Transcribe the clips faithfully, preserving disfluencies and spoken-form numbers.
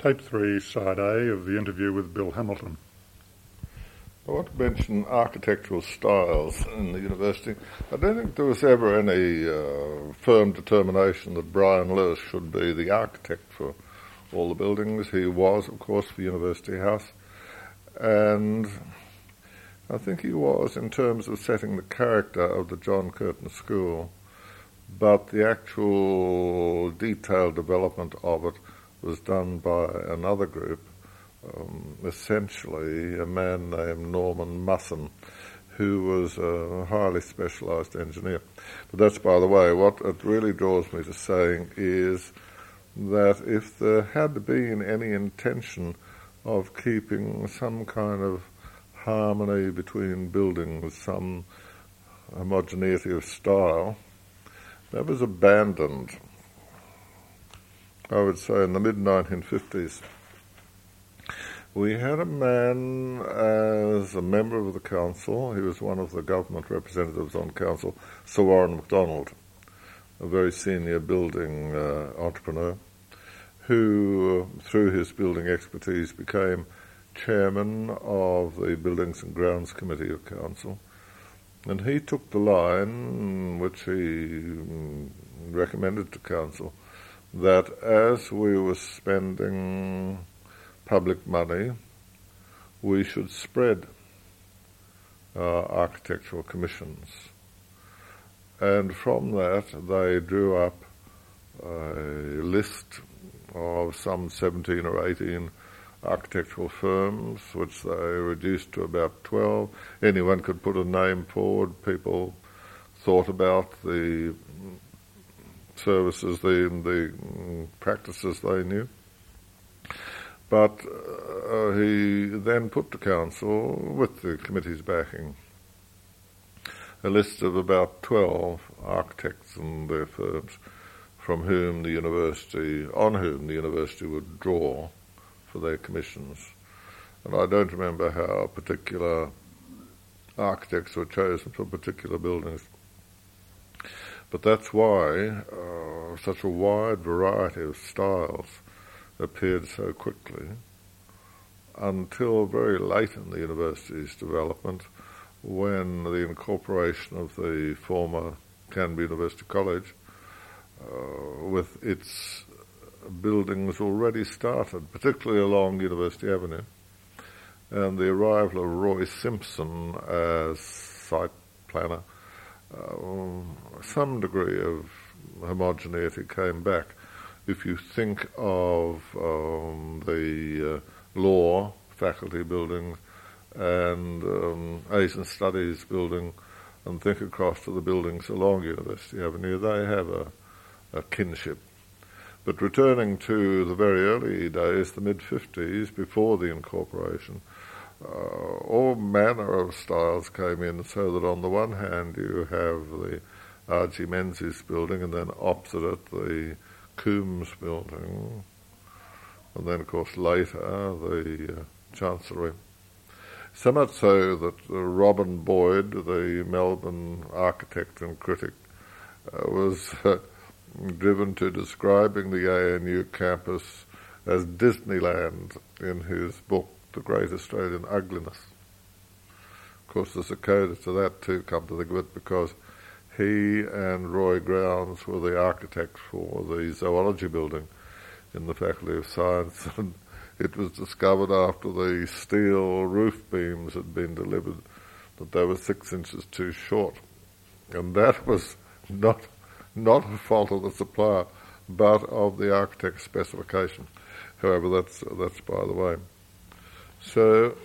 Tape three, Side A of the interview with Bill Hamilton. I want to mention architectural styles in the university. I don't think there was ever any uh, firm determination that Brian Lewis should be the architect for all the buildings. He was, of course, for University House. And I think he was in terms of setting the character of the John Curtin School, but the actual detailed development of it was done by another group, um, essentially a man named Norman Musson, who was a highly specialised engineer. But that's by the way. What it really draws me to saying is that if there had been any intention of keeping some kind of harmony between buildings, some homogeneity of style, that was abandoned, I would say, in the mid nineteen fifties. We had a man as a member of the council. He was one of the government representatives on council, Sir Warren MacDonald, a very senior building uh, entrepreneur, who, through his building expertise, became chairman of the Buildings and Grounds Committee of Council. And he took the line, which he recommended to Council, that as we were spending public money, we should spread uh, architectural commissions. And from that, they drew up a list of some seventeen or eighteen architectural firms, which they reduced to about twelve. Anyone could put a name forward. People thought about the services, the, the practices they knew. But uh, he then put to council, with the committee's backing, a list of about twelve architects and their firms from whom the university, on whom the university would draw for their commissions. And I don't remember how particular architects were chosen for particular buildings. But that's why uh, such a wide variety of styles appeared so quickly until very late in the university's development, when the incorporation of the former Canberra University College uh, with its buildings already started, particularly along University Avenue, and the arrival of Roy Simpson as site planner, um, some degree of homogeneity came back. If you think of um, the uh, law faculty building and um, Asian Studies building, and think across to the buildings along University Avenue, they have a, a kinship. But returning to the very early days, the mid-fifties, before the incorporation, uh, all manner of styles came in, so that on the one hand you have the R G Menzies building, and then opposite it the Coombs building, and then of course later the uh, Chancellery. So much so that uh, Robin Boyd, the Melbourne architect and critic, uh, was uh, driven to describing the A N U campus as Disneyland in his book, The Great Australian Ugliness. Of course, there's a coda to that too, come to think of it, because he and Roy Grounds were the architects for the zoology building in the Faculty of Science, and it was discovered after the steel roof beams had been delivered that they were six inches too short. And that was not not a fault of the supplier, but of the architect's specification. However, that's that's by the way. So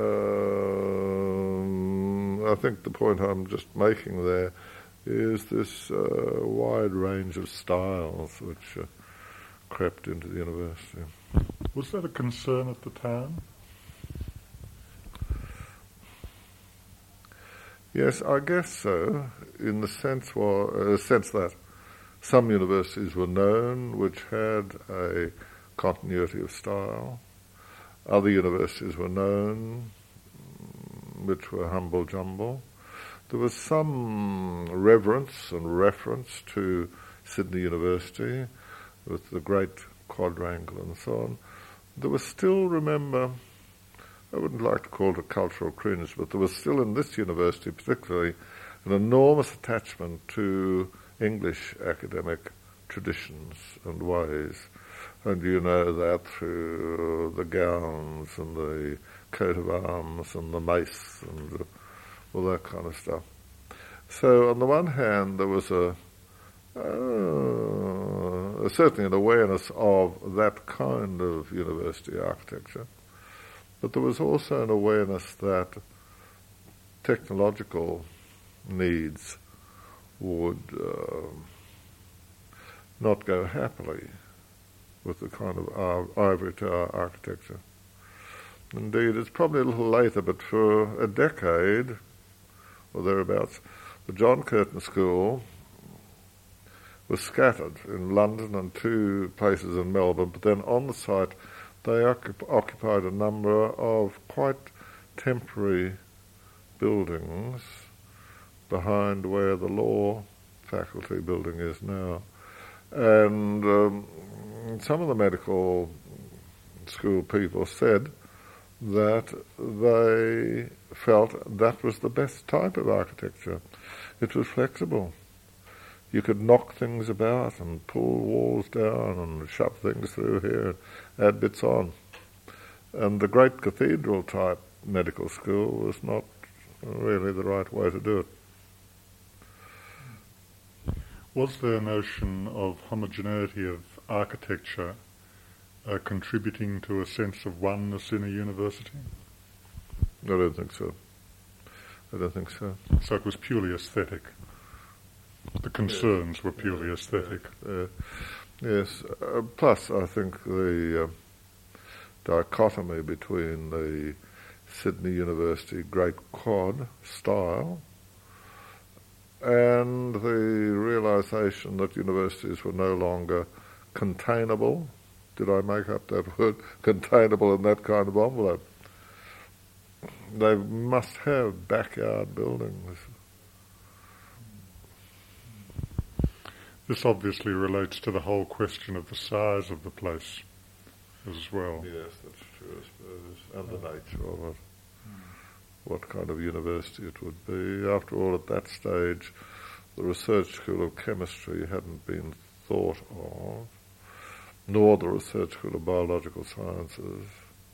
um, I think the point I'm just making there is this uh, wide range of styles which uh, crept into the university. Was that a concern at the time? Yes, I guess so, in the sense, well, uh, sense that some universities were known which had a continuity of style. Other universities were known which were humble-jumble. There was some reverence and reference to Sydney University with the Great Quadrangle and so on, there was still, remember, I wouldn't like to call it a cultural cringe, but there was still in this university particularly an enormous attachment to English academic traditions and ways. And you know that through the gowns and the coat of arms and the mace and the, all that kind of stuff. So on the one hand, there was a, uh, certainly an awareness of that kind of university architecture, but there was also an awareness that technological needs would uh, not go happily with the kind of ivory tower architecture. Indeed, it's probably a little later, but for a decade or thereabouts, the John Curtin School was scattered in London and two places in Melbourne, but then on the site they occup- occupied a number of quite temporary buildings behind where the law faculty building is now. And um, some of the medical school people said that they felt that was the best type of architecture. It was flexible. You could knock things about and pull walls down and shove things through here and add bits on. And the great cathedral type medical school was not really the right way to do it. Was there a notion of homogeneity of architecture uh, contributing to a sense of oneness in a university? I don't think so. I don't think so. So it was purely aesthetic. The concerns yes. were purely aesthetic. Uh, yes. Uh, plus, I think the uh, dichotomy between the Sydney University Great Quad style and the realisation that universities were no longer containable. Did I make up that word? Containable in that kind of envelope. They must have backyard buildings. This obviously relates to the whole question of the size of the place as well. Yes, that's true, I suppose, and the nature of it. What kind of university it would be. After all, at that stage, the Research School of Chemistry hadn't been thought of, nor the Research School of Biological Sciences.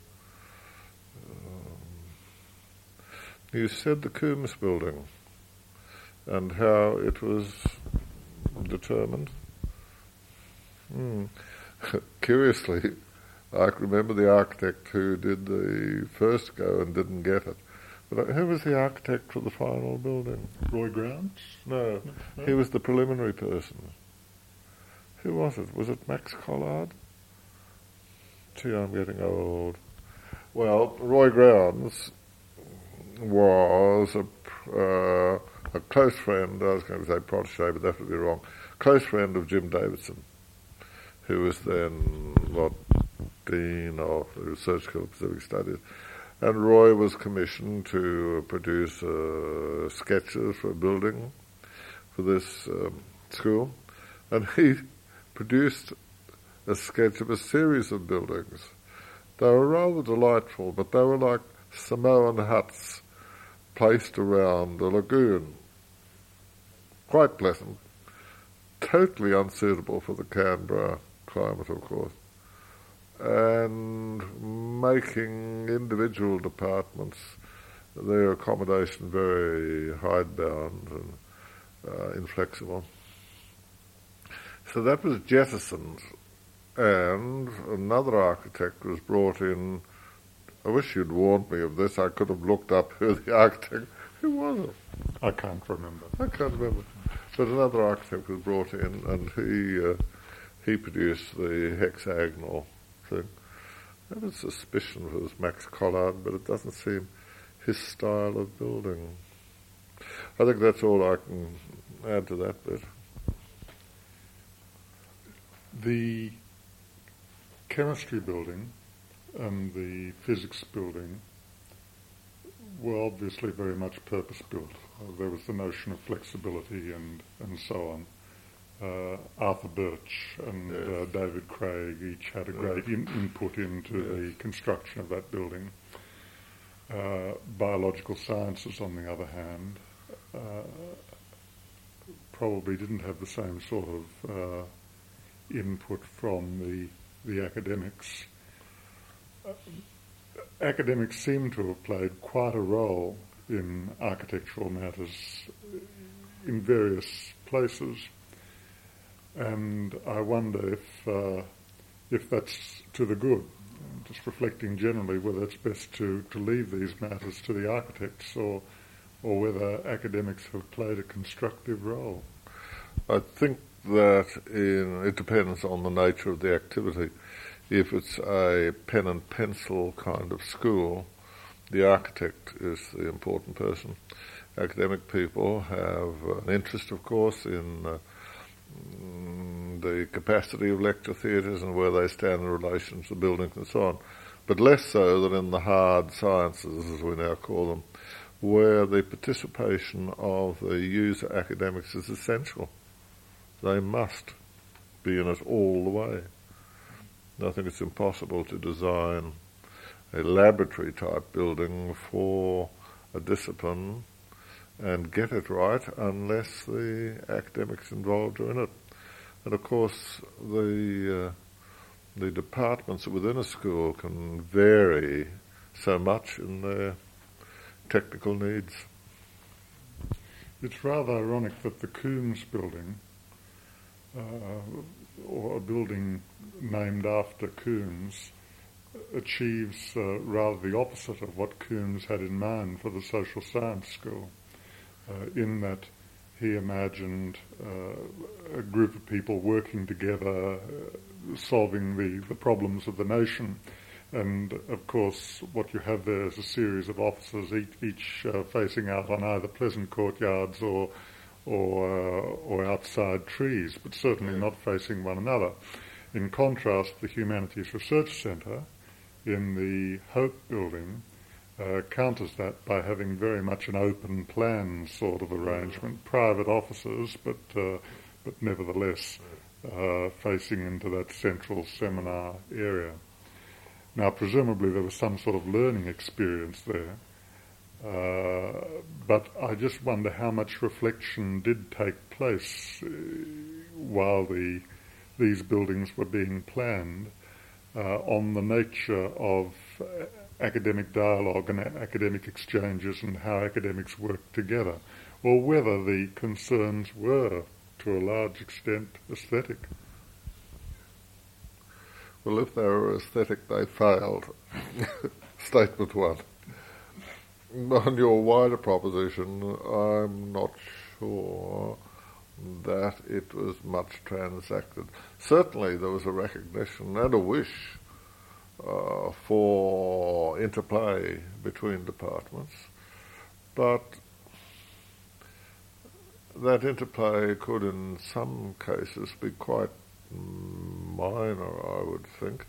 Um, you said the Coombs building and how it was determined. Hmm. Curiously, I can remember the architect who did the first go and didn't get it. But who was the architect for the final building? Roy Grounds? No, no, he was the preliminary person. Who was it? Was it Max Collard? Gee, I'm getting old. Well, Roy Grounds was a, uh, a close friend, I was going to say protege, but that would be wrong, close friend of Jim Davidson, who was then, what, Dean of the Research School of Pacific Studies. And Roy was commissioned to produce uh, sketches for a building for this um, school. And he produced a sketch of a series of buildings. They were rather delightful, but they were like Samoan huts placed around a lagoon. Quite pleasant. Totally unsuitable for the Canberra climate, of course. And making individual departments, their accommodation very hidebound and uh, inflexible. So that was jettisoned, and another architect was brought in. I wish you'd warned me of this. I could have looked up who the architect, who was it? I can't remember. I can't remember. But another architect was brought in, and he uh, he produced the hexagonal thing. I have a suspicion it was Max Collard, but it doesn't seem his style of building. I think that's all I can add to that bit. The chemistry building and the physics building were obviously very much purpose-built. Uh, there was the notion of flexibility and, and so on. uh, Arthur Birch and yes. uh, David Craig each had a great in- input into yes. the construction of that building. Uh, biological sciences, on the other hand, uh, probably didn't have the same sort of uh, input from the the academics. Uh, academics seem to have played quite a role in architectural matters in various places, and I wonder if uh, if that's to the good. Just reflecting generally whether it's best to, to leave these matters to the architects or or whether academics have played a constructive role. I think that in, it depends on the nature of the activity. If it's a pen and pencil kind of school, the architect is the important person. Academic people have an interest, of course, in uh, the capacity of lecture theatres and where they stand in relation to the buildings and so on, but less so than in the hard sciences, as we now call them, where the participation of the user academics is essential. They must be in it all the way. I think it's impossible to design a laboratory-type building for a discipline and get it right unless the academics involved are in it. And of course, the uh, the departments within a school can vary so much in their technical needs. It's rather ironic that the Coombs building, uh, or a building named after Coombs, achieves uh, rather the opposite of what Coombs had in mind for the social science school, uh, in that he imagined uh, a group of people working together, uh, solving the, the problems of the nation. And, of course, what you have there is a series of offices, each, each uh, facing out on either pleasant courtyards or or, uh, or outside trees, but certainly not facing one another. In contrast, the Humanities Research Centre in the Hope building Uh, counters that by having very much an open plan sort of arrangement, private offices, but uh, but nevertheless uh, facing into that central seminar area. Now, presumably there was some sort of learning experience there, uh, but I just wonder how much reflection did take place uh, while the these buildings were being planned uh, on the nature of uh, academic dialogue and academic exchanges and how academics work together, or whether the concerns were, to a large extent, aesthetic. Well, if they were aesthetic, they failed. Statement one. On your wider proposition, I'm not sure that it was much transacted. Certainly there was a recognition and a wish Uh, for interplay between departments, but that interplay could in some cases be quite minor, I would think.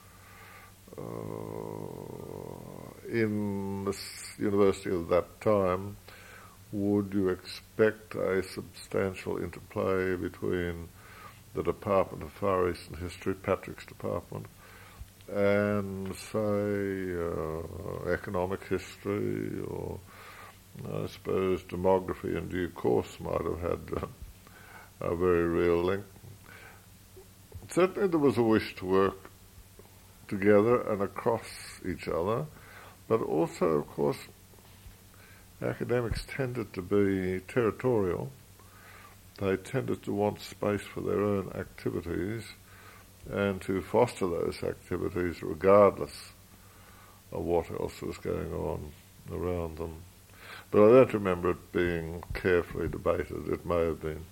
Uh, in the university of that time, would you expect a substantial interplay between the Department of Far Eastern History, Patrick's department, and, say, uh, economic history, or I suppose demography in due course might have had uh, a very real link. Certainly there was a wish to work together and across each other, but also, of course, academics tended to be territorial. They tended to want space for their own activities and to foster those activities regardless of what else was going on around them. But I don't remember it being carefully debated. It may have been.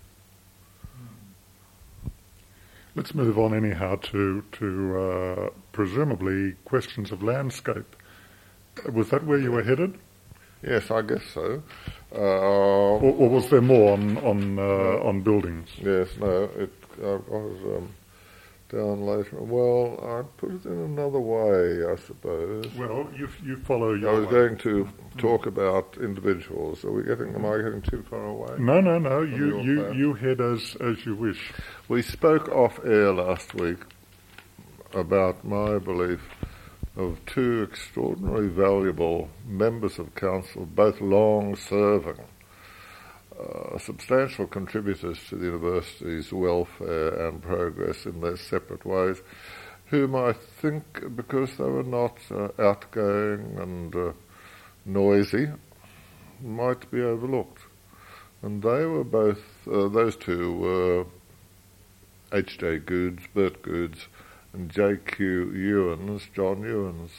Let's move on anyhow to, to uh, presumably questions of landscape. Was that where you were headed? Yes, I guess so. Uh, or, or was there more on on, uh, on buildings? Yes, no, it uh, was... Um, down later. Well, I'd put it in another way, I suppose. Well, you you follow your I was way. going to talk about individuals. Are we getting? Am I getting too far away? No, no, no. From You your you plan? you head as as you wish. We spoke off air last week about my belief of two extraordinarily valuable members of council, both long-serving, uh, substantial contributors to the university's welfare and progress in their separate ways, whom I think, because they were not uh, outgoing and uh, noisy, might be overlooked. And they were both, uh, those two were H J Goods, Bert Goods, and J Q Ewens, John Ewens.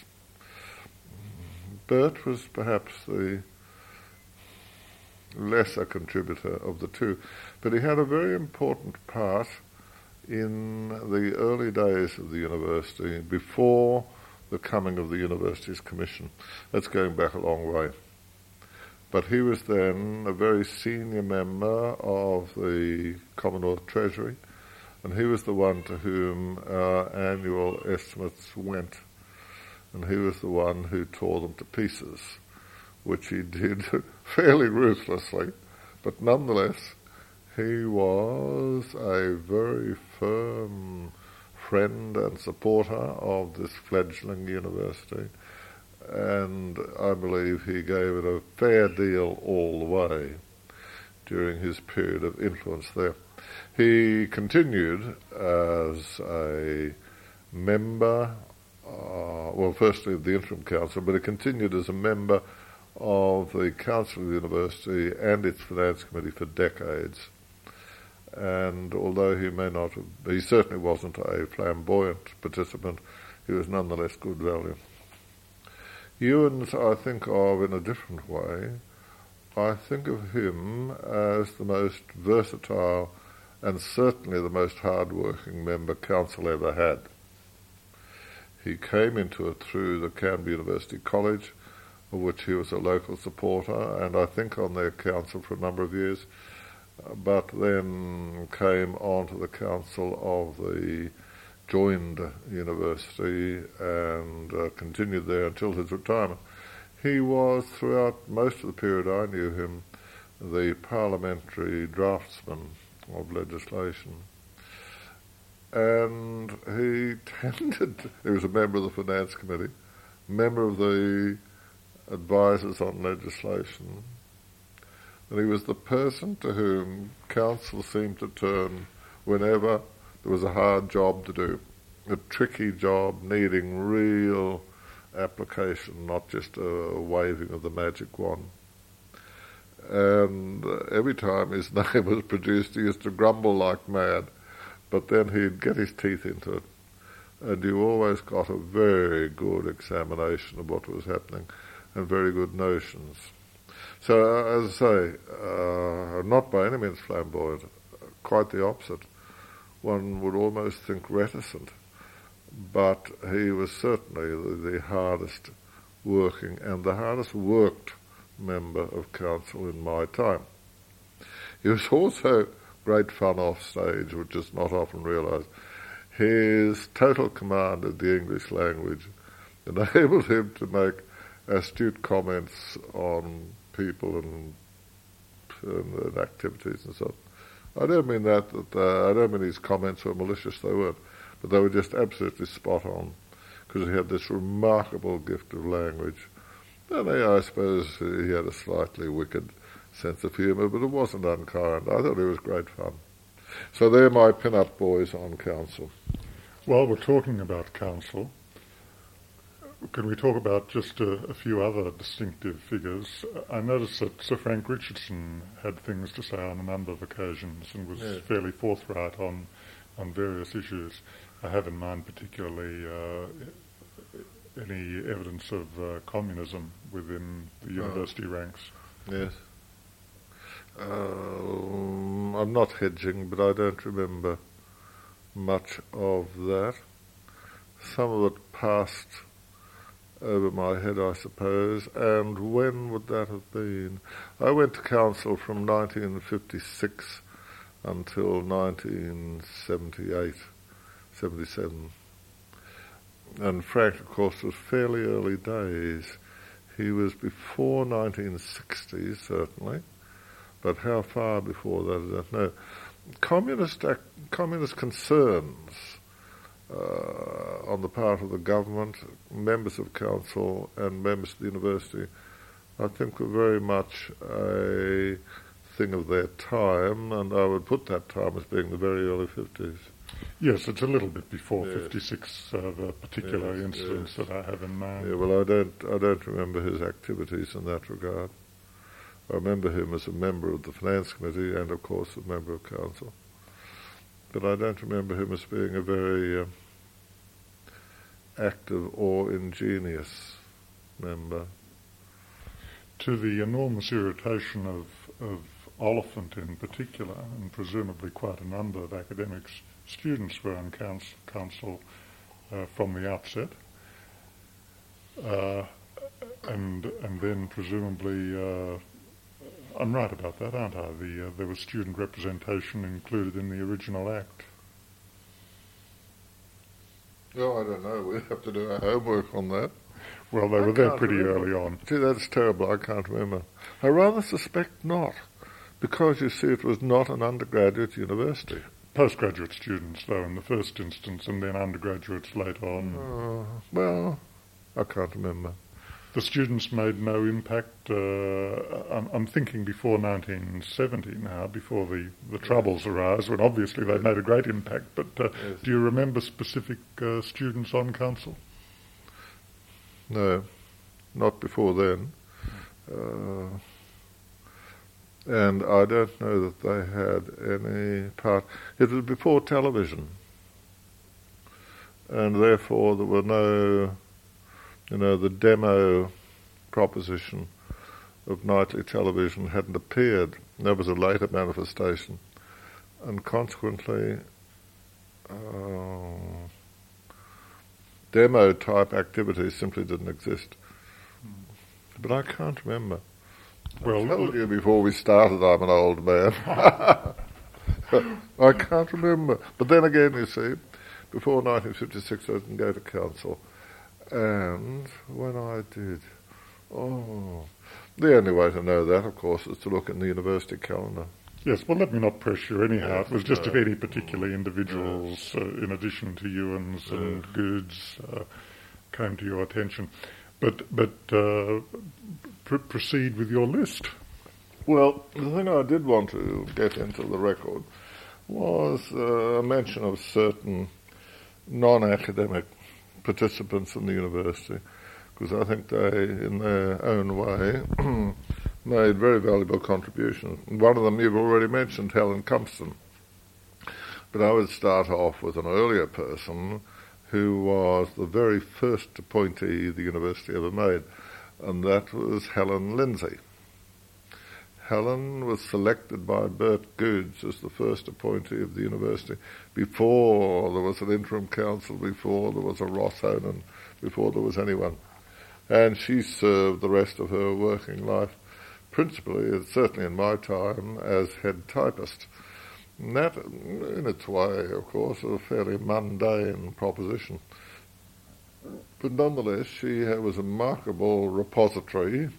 Bert was perhaps the lesser contributor of the two, but he had a very important part in the early days of the university, before the coming of the university's commission. That's going back a long way. But he was then a very senior member of the Commonwealth Treasury, and he was the one to whom our annual estimates went, and he was the one who tore them to pieces, which he did fairly ruthlessly, but nonetheless he was a very firm friend and supporter of this fledgling university, and I believe he gave it a fair deal all the way during his period of influence there. He continued as a member, uh, well, firstly of the interim council, but he continued as a member of the council of the university and its finance committee for decades. And although he may not have, he certainly wasn't a flamboyant participant, he was nonetheless good value. Ewens I think of in a different way. I think of him as the most versatile and certainly the most hard-working member council ever had. He came into it through the Canberra University College, of which he was a local supporter, and I think on their council for a number of years, but then came onto the council of the joined university and uh, continued there until his retirement. He was, throughout most of the period I knew him, the parliamentary draftsman of legislation. And he tended, he was a member of the Finance Committee, member of the advisors on legislation, and he was the person to whom council seemed to turn whenever there was a hard job to do, a tricky job needing real application, not just a waving of the magic wand. And uh, every time his name was produced, he used to grumble like mad, but then he'd get his teeth into it, and you always got a very good examination of what was happening and very good notions. So, uh, as I say, uh, not by any means flamboyant, quite the opposite. One would almost think reticent, but he was certainly the, the hardest working and the hardest worked member of council in my time. He was also great fun off stage, which is not often realised. His total command of the English language enabled him to make astute comments on people and, and, and activities and so on. I don't mean that, that uh, I don't mean his comments were malicious, they weren't, but they were just absolutely spot on, because he had this remarkable gift of language. And I suppose he had a slightly wicked sense of humour, but it wasn't unkind. I thought it was great fun. So they're my pin-up boys on council. While we're talking about council, can we talk about just a, a few other distinctive figures? I noticed that Sir Frank Richardson had things to say on a number of occasions and was yes. fairly forthright on, on various issues. I have in mind particularly uh, any evidence of uh, communism within the university oh. ranks. Yes. Um, I'm not hedging, but I don't remember much of that. Some of it passed over my head, I suppose, and when would that have been? I went to council from nineteen fifty-six until nineteen seventy-eight, seventy-seven. And Frank, of course, was fairly early days. He was before nineteen sixty, certainly, but how far before that, I don't know. Communist, ac- communist concerns uh, on the part of the government, members of council and members of the university, I think were very much a thing of their time, and I would put that time as being the very early fifties. Yes, it's a little bit before Yes. fifty-six, uh, the particular Yes, incidents yes. that I have in mind. Yeah, well, I don't, I don't remember his activities in that regard. I remember him as a member of the Finance Committee and, of course, a member of council. But I don't remember him as being a very uh, active or ingenious member. To the enormous irritation of, of Oliphant in particular, and presumably quite a number of academics, students were on council, council uh, from the outset, uh, and and then presumably, uh, I'm right about that, aren't I? The uh, there was student representation included in the original act. Oh, I don't know. We have to do our homework on that. Well, they I were there can't pretty remember. early on. Gee, that's terrible. I can't remember. I rather suspect not, because you see, it was not an undergraduate university. Postgraduate students, though, in the first instance, and then undergraduates later on. Uh, well, I can't remember. The students made no impact. Uh, I'm, I'm thinking before nineteen seventy now, before the, the troubles arose, when obviously they made a great impact. But uh, Yes. do you remember specific uh, students on council? No, not before then. Uh, and I don't know that they had any part. It was before television, and therefore there were no, you know, the demo proposition of nightly television hadn't appeared. That was a later manifestation, and consequently, uh, demo type activities simply didn't exist. But I can't remember. Well, I told you before we started I'm an old man. I can't remember. But then again, you see, before nineteen fifty-six I didn't go to council. And when I did, oh, the only way to know that, of course, is to look in the university calendar. yes, well, let me not press you anyhow. It was just No. if any particular individuals, uh, in addition to Ewans and Goods, uh, came to your attention. But, but uh, pr- proceed with your list. Well, the thing I did want to get into the record was uh, a mention of certain non-academic participants in the university, because I think they, in their own way, made very valuable contributions. One of them you've already mentioned, Helen Compston. But I would start off with an earlier person who was the very first appointee the university ever made, and that was Helen Lindsay. Helen was selected by Bert Goods as the first appointee of the university before there was an interim council, before there was a Ross Onan, before there was anyone. And she served the rest of her working life, principally, certainly in my time, as head typist. And that, in its way, of course, was a fairly mundane proposition. But nonetheless, she was a remarkable repository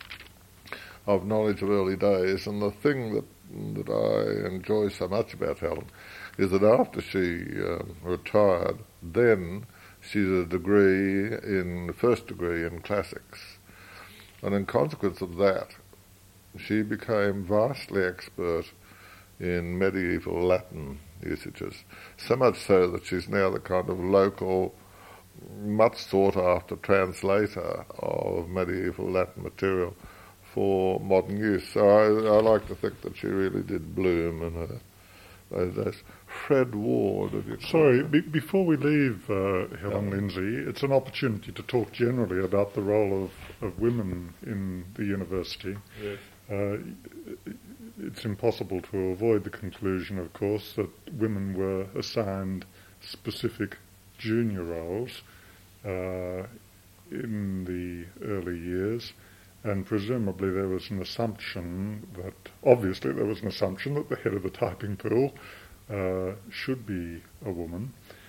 of knowledge of early days, and the thing that that I enjoy so much about Helen is that after she um, retired, then she did a degree in, first degree in classics. And in consequence of that, she became vastly expert in medieval Latin usages, so much so that she's now the kind of local, much sought after translator of medieval Latin material for modern use. So I, I like to think that she really did bloom in her those days. Fred Ward, have you Sorry, be- before we leave uh, Helen Yeah. Lindsay, it's an opportunity to talk generally about the role of, of women in the university. Yes. Uh, it's impossible to avoid the conclusion, of course, that women were assigned specific junior roles uh, in the early years, and presumably there was an assumption that, obviously there was an assumption that the head of the typing pool uh, should be a woman.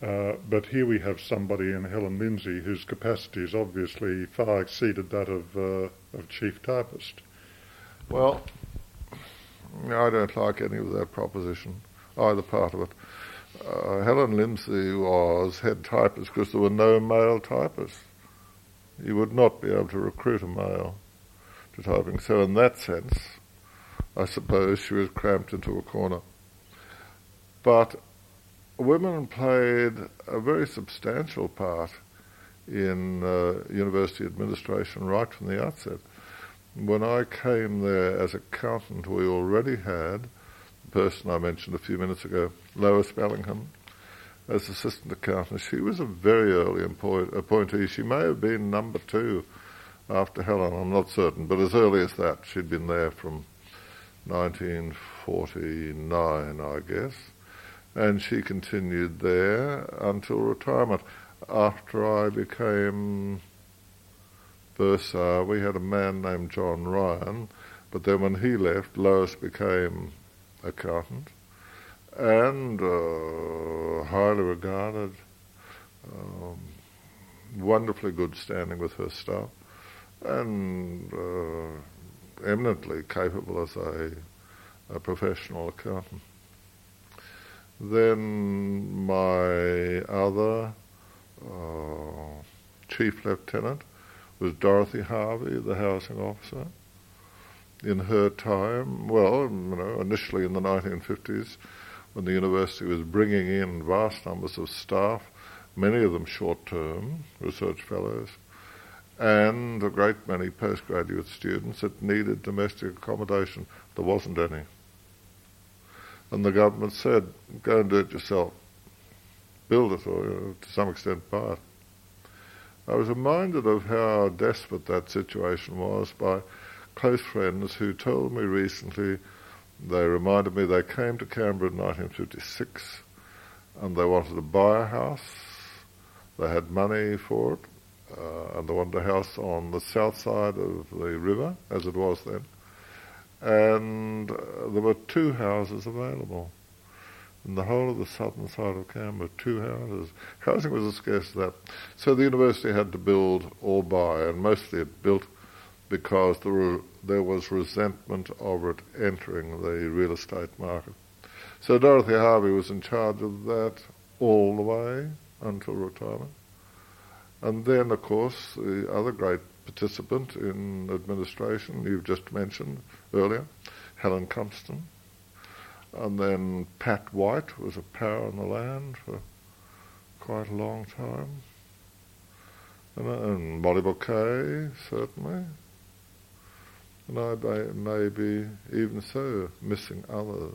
Uh, but here we have somebody in Helen Lindsay whose capacities obviously far exceeded that of, uh, of chief typist. Well, I don't like any of that proposition, either part of it. Uh, Helen Lindsay was head typist because there were no male typists. You would not be able to recruit a male to typing. So in that sense, I suppose she was cramped into a corner. But women played a very substantial part in uh, university administration right from the outset. When I came there as accountant, we already had the person I mentioned a few minutes ago, Lois Bellingham, as assistant accountant. She was a very early appoint- appointee. She may have been number two after Helen, I'm not certain, but as early as that, she'd been there from nineteen forty-nine, I guess, and she continued there until retirement. After I became bursar, we had a man named John Ryan, but then when he left, Lois became accountant, and uh, highly regarded, um, wonderfully good standing with her staff, and uh, eminently capable as a, a professional accountant. Then my other uh, chief lieutenant was Dorothy Harvey, the housing officer. In her time, well, you know, initially in the nineteen fifties, when the university was bringing in vast numbers of staff, many of them short-term research fellows, and a great many postgraduate students that needed domestic accommodation. There wasn't any. And the government said, go and do it yourself. Build it, or uh, to some extent buy it. I was reminded of how desperate that situation was by close friends who told me recently, they reminded me they came to Canberra in nineteen fifty-six and they wanted to buy a house. They had money for it, uh, and they wanted a house on the south side of the river, as it was then. And uh, there were two houses available in the whole of the southern side of Canberra, two houses. Housing was as scarce as that. So the university had to build or buy, and mostly it built because there, were, there was resentment over it entering the real estate market. So Dorothy Harvey was in charge of that all the way until retirement. And then, of course, the other great participant in administration, you've just mentioned earlier, Helen Cumpston. And then Pat White was a power in the land for quite a long time. And, and Molly Bouquet, certainly. And I may be even so missing others.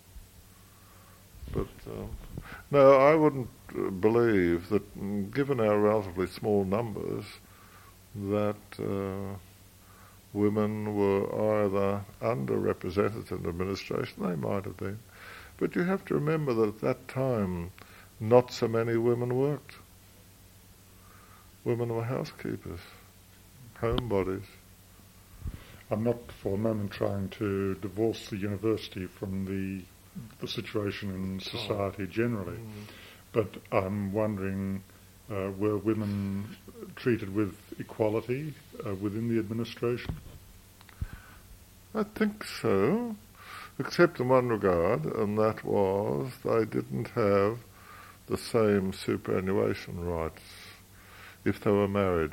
But um, no, I wouldn't believe that, given our relatively small numbers, that uh, women were either underrepresented in administration. They might have been. But you have to remember that at that time, not so many women worked. Women were housekeepers, homebodies. I'm not for a moment trying to divorce the university from the the situation in society generally, mm. but I'm wondering, uh, were women treated with equality uh, within the administration? I think so, except in one regard, and that was they didn't have the same superannuation rights if they were married.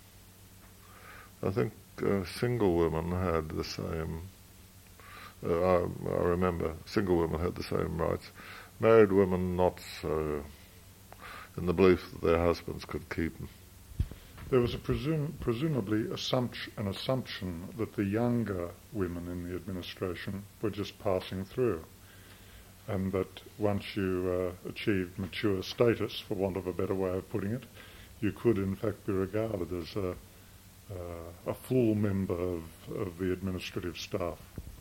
I think uh, single women had the same. Uh, I, I remember single women had the same rights. Married women not so, in the belief that their husbands could keep them. There was a presum- presumably assumption, an assumption that the younger women in the administration were just passing through, and that once you uh, achieved mature status, for want of a better way of putting it, you could in fact be regarded as a, uh, a full member of, of the administrative staff.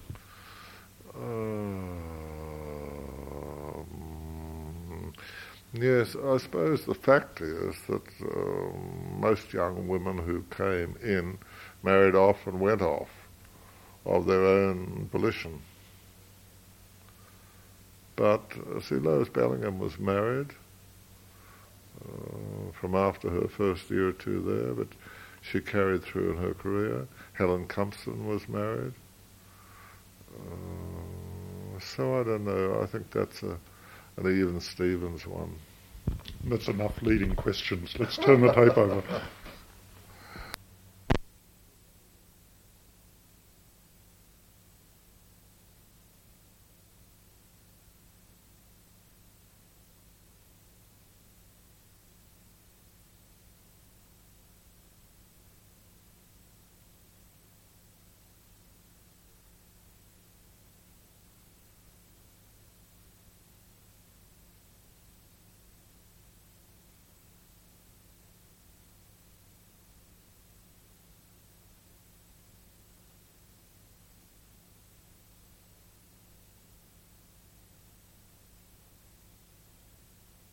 Um, yes, I suppose the fact is that um, most young women who came in married off and went off of their own volition. But, uh, see, Lois Bellingham was married, uh, from after her first year or two there, but she carried through in her career. Helen Compson was married. Uh, so I don't know. I think that's a, an Even Stevens one. That's enough leading questions. Let's turn the tape over.